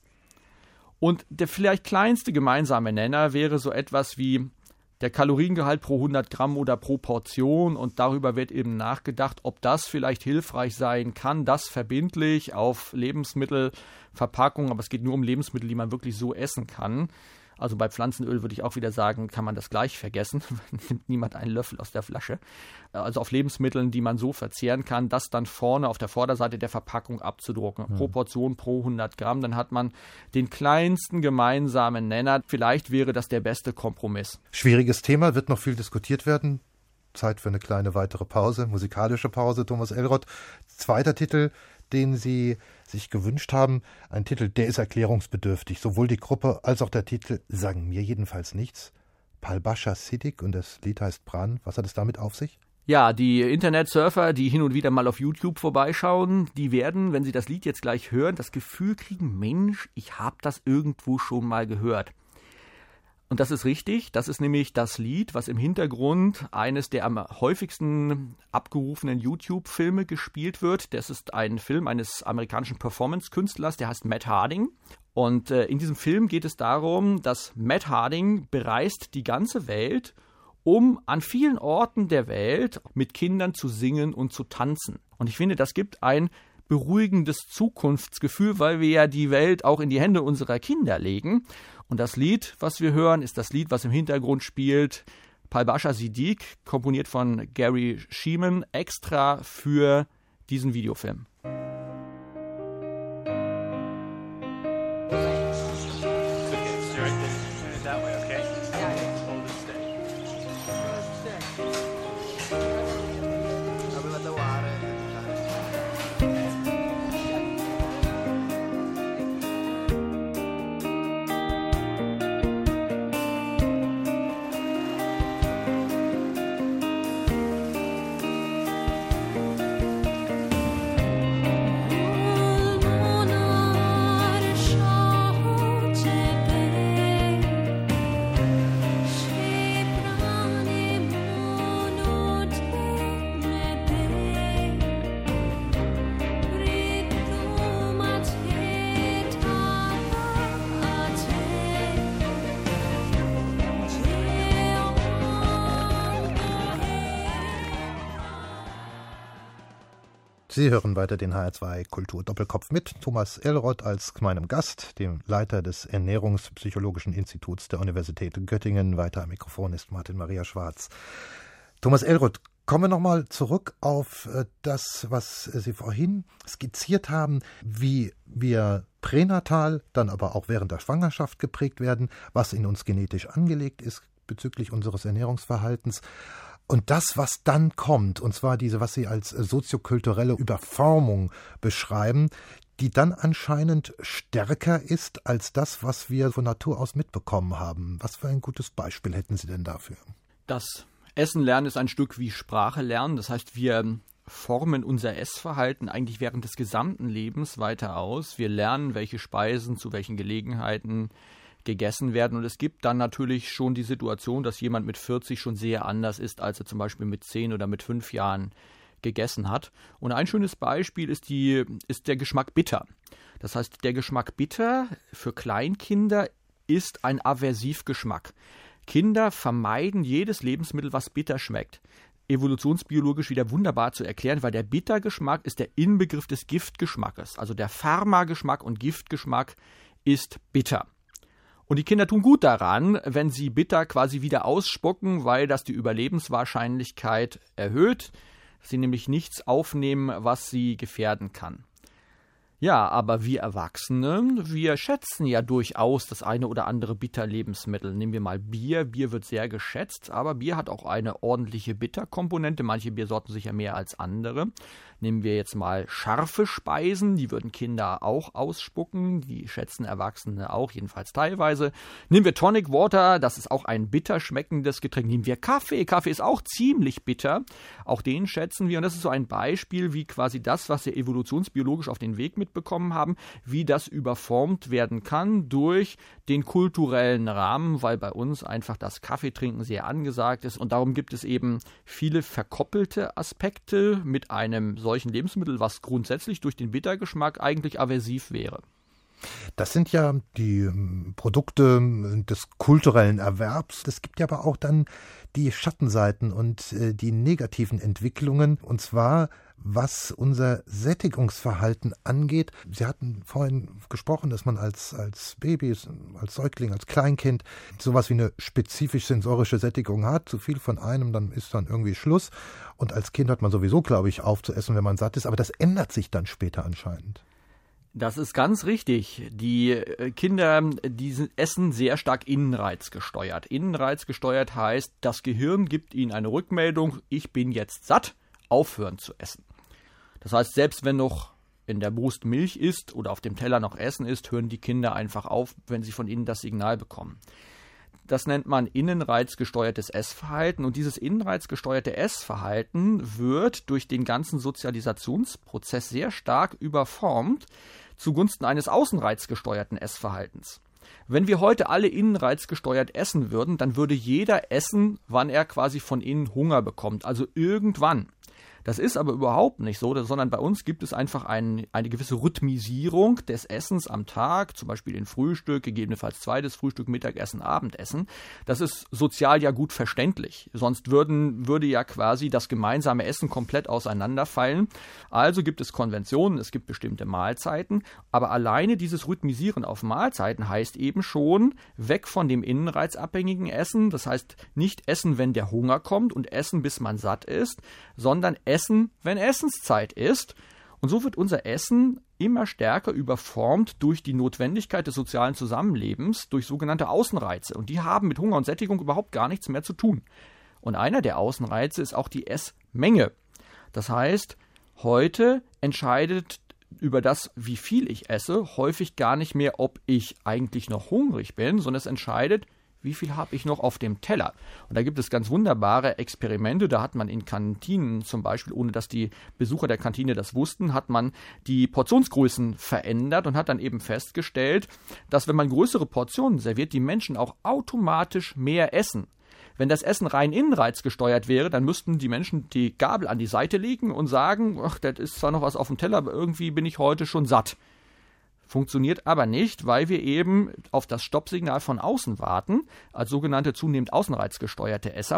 und der vielleicht kleinste gemeinsame Nenner wäre so etwas wie der Kaloriengehalt pro hundert Gramm oder pro Portion und darüber wird eben nachgedacht, ob das vielleicht hilfreich sein kann, das verbindlich auf Lebensmittelverpackungen, aber es geht nur um Lebensmittel, die man wirklich so essen kann. Also bei Pflanzenöl würde ich auch wieder sagen, kann man das gleich vergessen. Nimmt niemand einen Löffel aus der Flasche. Also auf Lebensmitteln, die man so verzehren kann, das dann vorne auf der Vorderseite der Verpackung abzudrucken. Mhm. Pro Portion, pro hundert Gramm, dann hat man den kleinsten gemeinsamen Nenner. Vielleicht wäre das der beste Kompromiss.
Schwieriges Thema, wird noch viel diskutiert werden. Zeit für eine kleine weitere Pause, musikalische Pause. Thomas Elroth, zweiter Titel, den Sie sich gewünscht haben. Ein Titel, der ist erklärungsbedürftig. Sowohl die Gruppe als auch der Titel sagen mir jedenfalls nichts. Palbascha Siddiq und das Lied heißt Pran. Was hat es damit auf sich?
Ja, die Internetsurfer, die hin und wieder mal auf YouTube vorbeischauen, die werden, wenn sie das Lied jetzt gleich hören, das Gefühl kriegen, Mensch, ich habe das irgendwo schon mal gehört. Und das ist richtig, das ist nämlich das Lied, was im Hintergrund eines der am häufigsten abgerufenen YouTube-Filme gespielt wird. Das ist ein Film eines amerikanischen Performance-Künstlers, der heißt Matt Harding. Und äh, in diesem Film geht es darum, dass Matt Harding bereist die ganze Welt, um an vielen Orten der Welt mit Kindern zu singen und zu tanzen. Und ich finde, das gibt ein beruhigendes Zukunftsgefühl, weil wir ja die Welt auch in die Hände unserer Kinder legen. Und das Lied, was wir hören, ist das Lied, was im Hintergrund spielt. Palbascha Siddiq, komponiert von Gary Sheeman, extra für diesen Videofilm.
Sie hören weiter den H R zwei Kultur Doppelkopf mit Thomas Elroth als meinem Gast, dem Leiter des Ernährungspsychologischen Instituts der Universität Göttingen. Weiter am Mikrofon ist Martin Maria Schwarz. Thomas Elroth, kommen wir nochmal zurück auf das, was Sie vorhin skizziert haben, wie wir pränatal, dann aber auch während der Schwangerschaft geprägt werden, was in uns genetisch angelegt ist bezüglich unseres Ernährungsverhaltens. Und das, was dann kommt, und zwar diese, was Sie als soziokulturelle Überformung beschreiben, die dann anscheinend stärker ist als das, was wir von Natur aus mitbekommen haben. Was für ein gutes Beispiel hätten Sie denn dafür?
Das Essen lernen ist ein Stück wie Sprache lernen. Das heißt, wir formen unser Essverhalten eigentlich während des gesamten Lebens weiter aus. Wir lernen, welche Speisen zu welchen Gelegenheiten gegessen werden. Und es gibt dann natürlich schon die Situation, dass jemand mit vierzig schon sehr anders ist, als er zum Beispiel mit zehn oder mit fünf Jahren gegessen hat. Und ein schönes Beispiel ist, die, ist der Geschmack bitter. Das heißt, der Geschmack bitter für Kleinkinder ist ein Aversivgeschmack. Kinder vermeiden jedes Lebensmittel, was bitter schmeckt. Evolutionsbiologisch wieder wunderbar zu erklären, weil der Bittergeschmack ist der Inbegriff des Giftgeschmackes. Also der Pharmageschmack und Giftgeschmack ist bitter. Und die Kinder tun gut daran, wenn sie bitter quasi wieder ausspucken, weil das die Überlebenswahrscheinlichkeit erhöht. Sie nämlich nichts aufnehmen, was sie gefährden kann. Ja, aber wir Erwachsene, wir schätzen ja durchaus das eine oder andere Bitterlebensmittel. Nehmen wir mal Bier. Bier wird sehr geschätzt, aber Bier hat auch eine ordentliche Bitterkomponente. Manche Biersorten sicher mehr als andere. Nehmen wir jetzt mal scharfe Speisen, die würden Kinder auch ausspucken, die schätzen Erwachsene auch, jedenfalls teilweise. Nehmen wir Tonic Water, das ist auch ein bitter schmeckendes Getränk. Nehmen wir Kaffee, Kaffee ist auch ziemlich bitter, auch den schätzen wir. Und das ist so ein Beispiel, wie quasi das, was wir evolutionsbiologisch auf den Weg mitbekommen haben, wie das überformt werden kann durch den kulturellen Rahmen, weil bei uns einfach das Kaffeetrinken sehr angesagt ist. Und darum gibt es eben viele verkoppelte Aspekte mit einem solchen Lebensmittel, was grundsätzlich durch den Bittergeschmack eigentlich aversiv wäre.
Das sind ja die Produkte des kulturellen Erwerbs. Es gibt ja aber auch dann die Schattenseiten und die negativen Entwicklungen, und zwar was unser Sättigungsverhalten angeht. Sie hatten vorhin gesprochen, dass man als, als Baby, als Säugling, als Kleinkind sowas wie eine spezifisch sensorische Sättigung hat. Zu viel von einem, dann ist dann irgendwie Schluss. Und als Kind hat man sowieso, glaube ich, auf zu essen, wenn man satt ist. Aber das ändert sich dann später anscheinend.
Das ist ganz richtig. Die Kinder, die essen sehr stark innenreizgesteuert. Innenreizgesteuert heißt, das Gehirn gibt ihnen eine Rückmeldung, ich bin jetzt satt, aufhören zu essen. Das heißt, selbst wenn noch in der Brust Milch ist oder auf dem Teller noch Essen ist, hören die Kinder einfach auf, wenn sie von innen das Signal bekommen. Das nennt man innenreizgesteuertes Essverhalten. Und dieses innenreizgesteuerte Essverhalten wird durch den ganzen Sozialisationsprozess sehr stark überformt zugunsten eines außenreizgesteuerten Essverhaltens. Wenn wir heute alle innenreizgesteuert essen würden, dann würde jeder essen, wann er quasi von innen Hunger bekommt, also irgendwann. Das ist aber überhaupt nicht so, sondern bei uns gibt es einfach ein, eine gewisse Rhythmisierung des Essens am Tag, zum Beispiel in Frühstück, gegebenenfalls zweites Frühstück, Mittagessen, Abendessen. Das ist sozial ja gut verständlich, sonst würden, würde ja quasi das gemeinsame Essen komplett auseinanderfallen. Also gibt es Konventionen, es gibt bestimmte Mahlzeiten, aber alleine dieses Rhythmisieren auf Mahlzeiten heißt eben schon, weg von dem innenreizabhängigen Essen, das heißt nicht essen, wenn der Hunger kommt und essen, bis man satt ist, sondern Essen, wenn Essenszeit ist. Und so wird unser Essen immer stärker überformt durch die Notwendigkeit des sozialen Zusammenlebens, durch sogenannte Außenreize. Und die haben mit Hunger und Sättigung überhaupt gar nichts mehr zu tun. Und einer der Außenreize ist auch die Essmenge. Das heißt, heute entscheidet über das, wie viel ich esse, häufig gar nicht mehr, ob ich eigentlich noch hungrig bin, sondern es entscheidet, wie viel habe ich noch auf dem Teller? Und da gibt es ganz wunderbare Experimente. Da hat man in Kantinen zum Beispiel, ohne dass die Besucher der Kantine das wussten, hat man die Portionsgrößen verändert und hat dann eben festgestellt, dass wenn man größere Portionen serviert, die Menschen auch automatisch mehr essen. Wenn das Essen rein innenreizgesteuert wäre, dann müssten die Menschen die Gabel an die Seite legen und sagen, ach, das ist zwar noch was auf dem Teller, aber irgendwie bin ich heute schon satt. Funktioniert aber nicht, weil wir eben auf das Stoppsignal von außen warten, als sogenannte zunehmend außenreizgesteuerte Esser.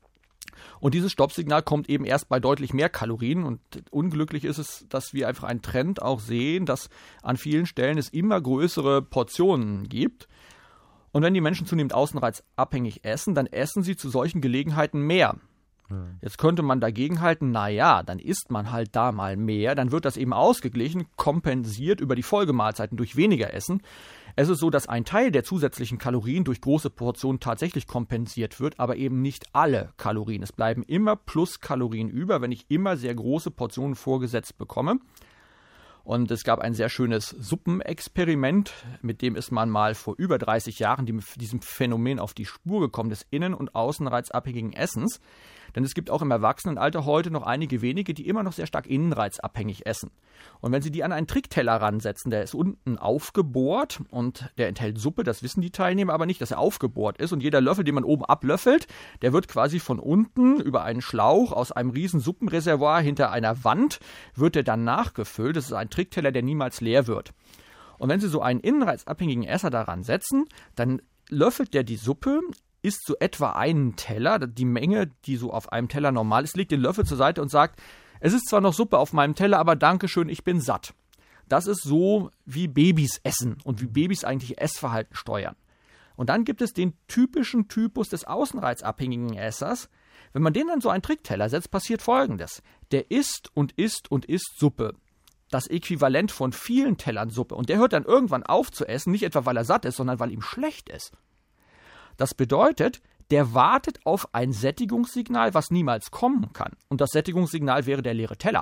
Und dieses Stoppsignal kommt eben erst bei deutlich mehr Kalorien. Und unglücklich ist es, dass wir einfach einen Trend auch sehen, dass an vielen Stellen es immer größere Portionen gibt. Und wenn die Menschen zunehmend außenreizabhängig essen, dann essen sie zu solchen Gelegenheiten mehr. Jetzt könnte man dagegen halten, naja, dann isst man halt da mal mehr, dann wird das eben ausgeglichen, kompensiert über die Folgemahlzeiten durch weniger Essen. Es ist so, dass ein Teil der zusätzlichen Kalorien durch große Portionen tatsächlich kompensiert wird, aber eben nicht alle Kalorien. Es bleiben immer Pluskalorien über, wenn ich immer sehr große Portionen vorgesetzt bekomme. Und es gab ein sehr schönes Suppenexperiment, mit dem ist man mal vor über dreißig Jahren diesem Phänomen auf die Spur gekommen, des innen- und außenreizabhängigen Essens. Denn es gibt auch im Erwachsenenalter heute noch einige wenige, die immer noch sehr stark innenreizabhängig essen. Und wenn Sie die an einen Trickteller ransetzen, der ist unten aufgebohrt und der enthält Suppe, das wissen die Teilnehmer aber nicht, dass er aufgebohrt ist. Und jeder Löffel, den man oben ablöffelt, der wird quasi von unten über einen Schlauch aus einem riesen Suppenreservoir hinter einer Wand, wird der dann nachgefüllt. Das ist ein Trickteller, der niemals leer wird. Und wenn Sie so einen innenreizabhängigen Esser daran setzen, dann löffelt der die Suppe, isst so etwa einen Teller, die Menge, die so auf einem Teller normal ist, legt den Löffel zur Seite und sagt, es ist zwar noch Suppe auf meinem Teller, aber dankeschön, ich bin satt. Das ist so, wie Babys essen und wie Babys eigentlich Essverhalten steuern. Und dann gibt es den typischen Typus des außenreizabhängigen Essers. Wenn man den dann so einen Trickteller setzt, passiert Folgendes. Der isst und isst und isst Suppe. Das Äquivalent von vielen Tellern Suppe. Und der hört dann irgendwann auf zu essen, nicht etwa, weil er satt ist, sondern weil ihm schlecht ist. Das bedeutet, der wartet auf ein Sättigungssignal, was niemals kommen kann. Und das Sättigungssignal wäre der leere Teller.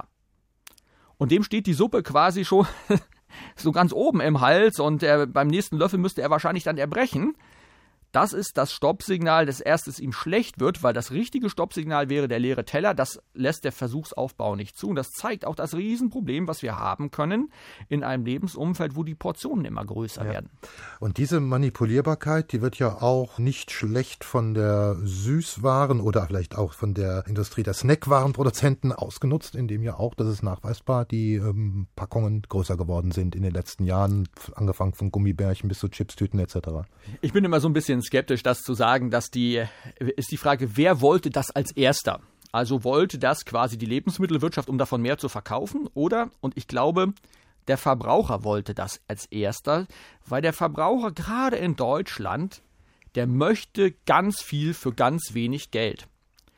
Und dem steht die Suppe quasi schon so ganz oben im Hals und er, beim nächsten Löffel müsste er wahrscheinlich dann erbrechen. Das ist das Stoppsignal, dass erst es ihm schlecht wird, weil das richtige Stoppsignal wäre der leere Teller. Das lässt der Versuchsaufbau nicht zu. Und das zeigt auch das Riesenproblem, was wir haben können in einem Lebensumfeld, wo die Portionen immer größer ja. werden.
Und diese Manipulierbarkeit, die wird ja auch nicht schlecht von der Süßwaren oder vielleicht auch von der Industrie der Snackwarenproduzenten ausgenutzt, indem ja auch, das ist nachweisbar, die ähm, Packungen größer geworden sind in den letzten Jahren, angefangen von Gummibärchen bis zu Chipstüten et cetera.
Ich bin immer so ein bisschen skeptisch, das zu sagen, dass die, ist die Frage, wer wollte das als Erster? Also wollte das quasi die Lebensmittelwirtschaft, um davon mehr zu verkaufen? Oder, und ich glaube, der Verbraucher wollte das als Erster, weil der Verbraucher gerade in Deutschland, der möchte ganz viel für ganz wenig Geld.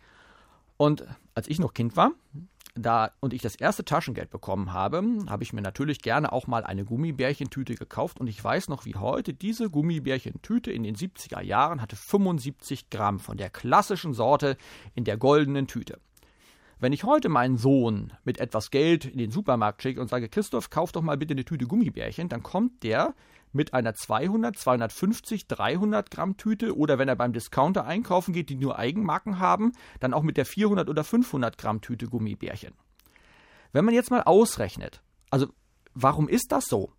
Und als ich noch Kind war, da und ich das erste Taschengeld bekommen habe, habe ich mir natürlich gerne auch mal eine Gummibärchentüte gekauft. Und ich weiß noch wie heute, diese Gummibärchentüte in den siebziger Jahren hatte fünfundsiebzig Gramm von der klassischen Sorte in der goldenen Tüte. Wenn ich heute meinen Sohn mit etwas Geld in den Supermarkt schicke und sage, Christoph, kauf doch mal bitte eine Tüte Gummibärchen, dann kommt der mit einer zweihundert, zweihundertfünfzig, dreihundert Gramm Tüte oder wenn er beim Discounter einkaufen geht, die nur Eigenmarken haben, dann auch mit der vierhundert oder fünfhundert Gramm Tüte Gummibärchen. Wenn man jetzt mal ausrechnet, also warum ist das so?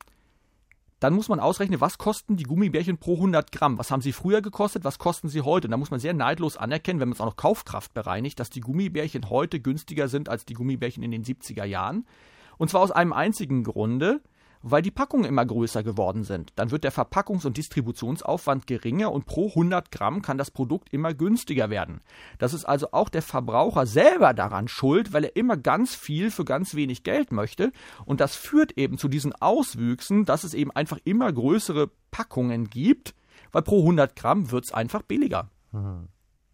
Dann muss man ausrechnen, was kosten die Gummibärchen pro hundert Gramm? Was haben sie früher gekostet, was kosten sie heute? Und da muss man sehr neidlos anerkennen, wenn man es auch noch Kaufkraft bereinigt, dass die Gummibärchen heute günstiger sind als die Gummibärchen in den siebziger Jahren. Und zwar aus einem einzigen Grunde, weil die Packungen immer größer geworden sind. Dann wird der Verpackungs- und Distributionsaufwand geringer und pro hundert Gramm kann das Produkt immer günstiger werden. Das ist also auch der Verbraucher selber daran schuld, weil er immer ganz viel für ganz wenig Geld möchte. Und das führt eben zu diesen Auswüchsen, dass es eben einfach immer größere Packungen gibt, weil pro hundert Gramm wird es einfach billiger.
Mhm.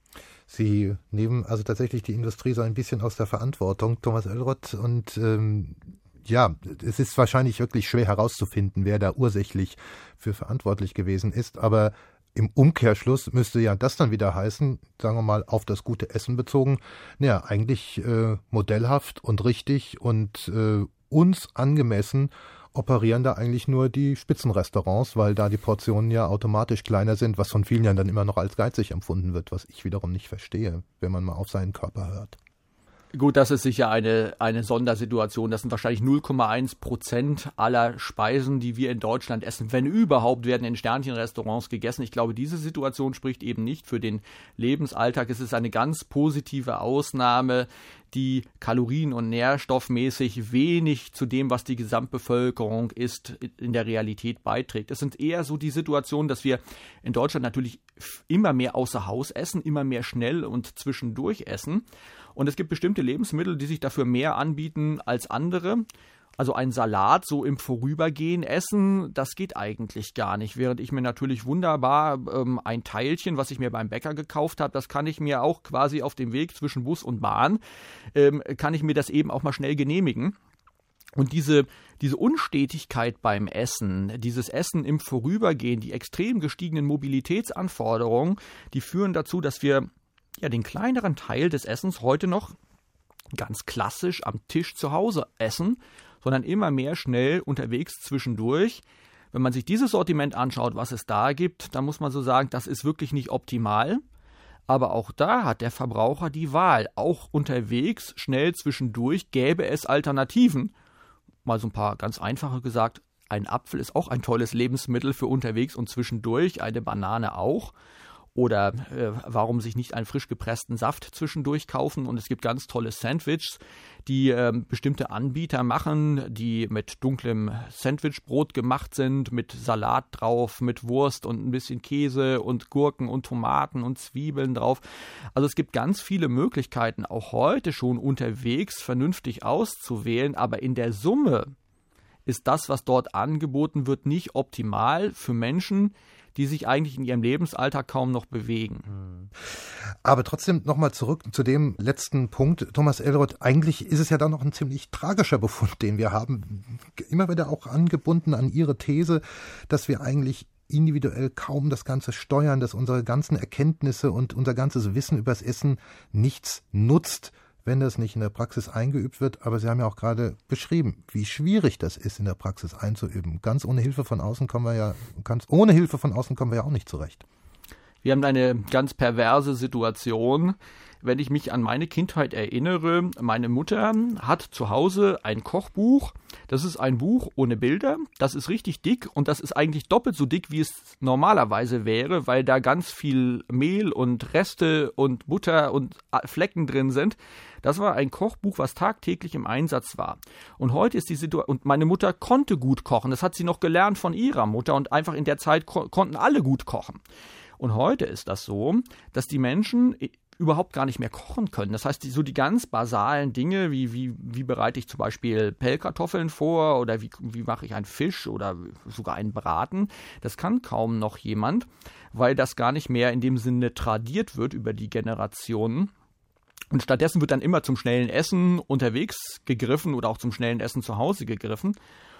Sie nehmen also tatsächlich die Industrie so ein bisschen aus der Verantwortung, Thomas Oelroth, und ähm, ja, es ist wahrscheinlich wirklich schwer herauszufinden, wer da ursächlich für verantwortlich gewesen ist, aber im Umkehrschluss müsste ja das dann wieder heißen, sagen wir mal auf das gute Essen bezogen, naja, eigentlich äh, modellhaft und richtig und äh, uns angemessen operieren da eigentlich nur die Spitzenrestaurants, weil da die Portionen ja automatisch kleiner sind, was von vielen ja dann immer noch als geizig empfunden wird, was ich wiederum nicht verstehe, wenn man mal auf seinen Körper hört.
Gut, das ist sicher eine, eine Sondersituation. Das sind wahrscheinlich null Komma eins Prozent aller Speisen, die wir in Deutschland essen, wenn überhaupt, werden in Sternchenrestaurants gegessen. Ich glaube, diese Situation spricht eben nicht für den Lebensalltag. Es ist eine ganz positive Ausnahme, die kalorien- und nährstoffmäßig wenig zu dem, was die Gesamtbevölkerung ist, in der Realität beiträgt. Es sind eher so die Situationen, dass wir in Deutschland natürlich immer mehr außer Haus essen, immer mehr schnell und zwischendurch essen. Und es gibt bestimmte Lebensmittel, die sich dafür mehr anbieten als andere. Also ein Salat so im Vorübergehen essen, das geht eigentlich gar nicht. Während ich mir natürlich wunderbar ähm, ein Teilchen, was ich mir beim Bäcker gekauft habe, das kann ich mir auch quasi auf dem Weg zwischen Bus und Bahn, ähm, kann ich mir das eben auch mal schnell genehmigen. Und diese, diese Unstetigkeit beim Essen, dieses Essen im Vorübergehen, die extrem gestiegenen Mobilitätsanforderungen, die führen dazu, dass wir ja den kleineren Teil des Essens heute noch ganz klassisch am Tisch zu Hause essen, sondern immer mehr schnell unterwegs zwischendurch. Wenn man sich dieses Sortiment anschaut, was es da gibt, dann muss man so sagen, das ist wirklich nicht optimal. Aber auch da hat der Verbraucher die Wahl. Auch unterwegs, schnell zwischendurch, gäbe es Alternativen. Mal so ein paar ganz einfache gesagt, ein Apfel ist auch ein tolles Lebensmittel für unterwegs und zwischendurch, eine Banane auch. Oder äh, warum sich nicht einen frisch gepressten Saft zwischendurch kaufen? Und es gibt ganz tolle Sandwiches, die äh, bestimmte Anbieter machen, die mit dunklem Sandwichbrot gemacht sind, mit Salat drauf, mit Wurst und ein bisschen Käse und Gurken und Tomaten und Zwiebeln drauf. Also es gibt ganz viele Möglichkeiten, auch heute schon unterwegs vernünftig auszuwählen, aber in der Summe ist das, was dort angeboten wird, nicht optimal für Menschen, die sich eigentlich in ihrem Lebensalltag kaum noch bewegen.
Aber trotzdem nochmal zurück zu dem letzten Punkt. Thomas Elroth, eigentlich ist es ja dann noch ein ziemlich tragischer Befund, den wir haben. Immer wieder auch angebunden an Ihre These, dass wir eigentlich individuell kaum das Ganze steuern, dass unsere ganzen Erkenntnisse und unser ganzes Wissen übers Essen nichts nutzt, wenn das nicht in der Praxis eingeübt wird. Aber Sie haben ja auch gerade beschrieben, wie schwierig das ist, in der Praxis einzuüben. Ganz ohne Hilfe von außen kommen wir ja, ganz ohne Hilfe von außen kommen wir ja auch nicht zurecht.
Wir haben eine ganz perverse Situation. Wenn ich mich an meine Kindheit erinnere, meine Mutter hat zu Hause ein Kochbuch. Das ist ein Buch ohne Bilder. Das ist richtig dick und das ist eigentlich doppelt so dick, wie es normalerweise wäre, weil da ganz viel Mehl und Reste und Butter und Flecken drin sind. Das war ein Kochbuch, was tagtäglich im Einsatz war. Und heute ist die Situation, und meine Mutter konnte gut kochen. Das hat sie noch gelernt von ihrer Mutter und einfach in der Zeit ko- konnten alle gut kochen. Und heute ist das so, dass die Menschen überhaupt gar nicht mehr kochen können. Das heißt, die, so die ganz basalen Dinge, wie, wie, wie bereite ich zum Beispiel Pellkartoffeln vor oder wie, wie mache ich einen Fisch oder sogar einen Braten, das kann kaum noch jemand, weil das gar nicht mehr in dem Sinne tradiert wird über die Generationen. Und stattdessen wird dann immer zum schnellen Essen unterwegs gegriffen oder auch zum schnellen Essen zu Hause gegriffen.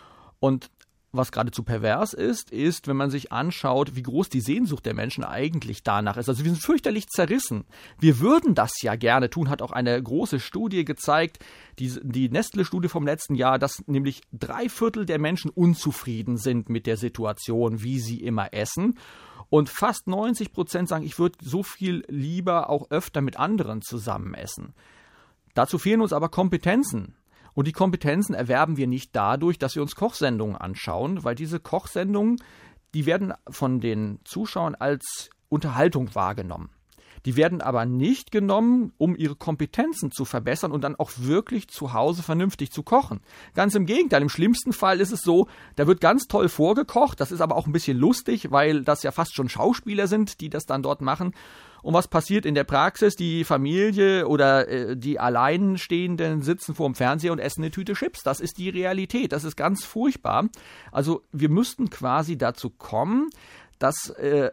Und was geradezu pervers ist, ist, wenn man sich anschaut, wie groß die Sehnsucht der Menschen eigentlich danach ist. Also wir sind fürchterlich zerrissen. Wir würden das ja gerne tun, hat auch eine große Studie gezeigt, die, die Nestle-Studie vom letzten Jahr, dass nämlich drei Viertel der Menschen unzufrieden sind mit der Situation, wie sie immer essen. Und fast neunzig Prozent sagen, ich würde so viel lieber auch öfter mit anderen zusammen essen. Dazu fehlen uns aber Kompetenzen. Und die Kompetenzen erwerben wir nicht dadurch, dass wir uns Kochsendungen anschauen, weil diese Kochsendungen, die werden von den Zuschauern als Unterhaltung wahrgenommen. Die werden aber nicht genommen, um ihre Kompetenzen zu verbessern und dann auch wirklich zu Hause vernünftig zu kochen. Ganz im Gegenteil, im schlimmsten Fall ist es so, da wird ganz toll vorgekocht, das ist aber auch ein bisschen lustig, weil das ja fast schon Schauspieler sind, die das dann dort machen. Und was passiert in der Praxis? Die Familie oder äh, die Alleinstehenden sitzen vor dem Fernseher und essen eine Tüte Chips. Das ist die Realität. Das ist ganz furchtbar. Also wir müssten quasi dazu kommen, dass, äh,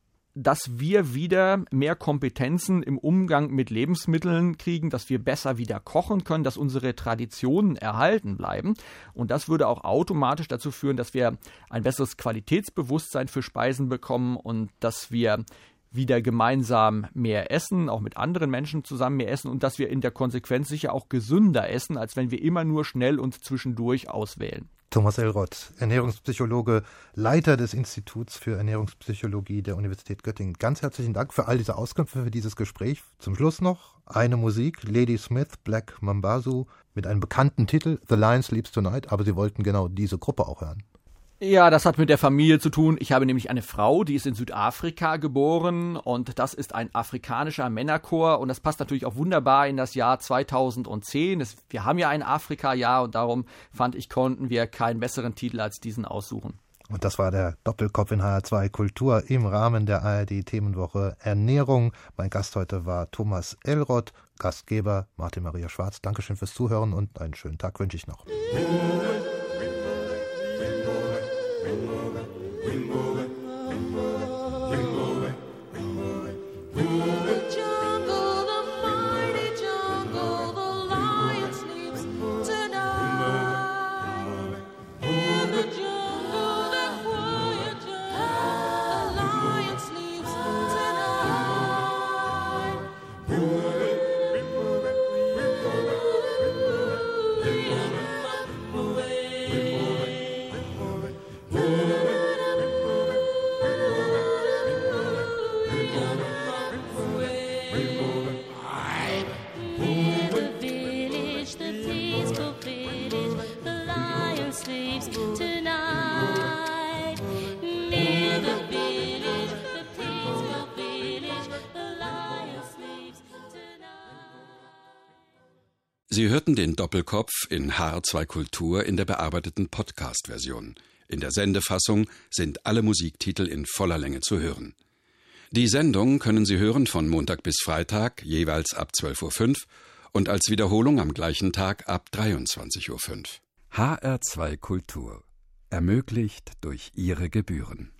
dass wir wieder mehr Kompetenzen im Umgang mit Lebensmitteln kriegen, dass wir besser wieder kochen können, dass unsere Traditionen erhalten bleiben. Und das würde auch automatisch dazu führen, dass wir ein besseres Qualitätsbewusstsein für Speisen bekommen und dass wir wieder gemeinsam mehr essen, auch mit anderen Menschen zusammen mehr essen und dass wir in der Konsequenz sicher auch gesünder essen, als wenn wir immer nur schnell und zwischendurch auswählen.
Thomas Elroth, Ernährungspsychologe, Leiter des Instituts für Ernährungspsychologie der Universität Göttingen. Ganz herzlichen Dank für all diese Auskünfte, für dieses Gespräch. Zum Schluss noch eine Musik, Lady Smith, Black Mambazo, mit einem bekannten Titel, The Lion Sleeps Tonight, aber Sie wollten genau diese Gruppe auch hören.
Ja, das hat mit der Familie zu tun. Ich habe nämlich eine Frau, die ist in Südafrika geboren und das ist ein afrikanischer Männerchor und das passt natürlich auch wunderbar in das Jahr zweitausendzehn. Das, wir haben ja ein Afrika-Jahr und darum fand ich, konnten wir keinen besseren Titel als diesen aussuchen.
Und das war der Doppelkopf in H R zwei Kultur im Rahmen der A R D-Themenwoche Ernährung. Mein Gast heute war Thomas Elroth, Gastgeber Martin Maria Schwarz. Dankeschön fürs Zuhören und einen schönen Tag wünsche ich noch.
Moving
Sie hörten den Doppelkopf in H R zwei Kultur in der bearbeiteten Podcast-Version. In der Sendefassung sind alle Musiktitel in voller Länge zu hören. Die Sendung können Sie hören von Montag bis Freitag, jeweils ab zwölf Uhr fünf und als Wiederholung am gleichen Tag ab dreiundzwanzig Uhr fünf. H R zwei Kultur. Ermöglicht durch Ihre Gebühren.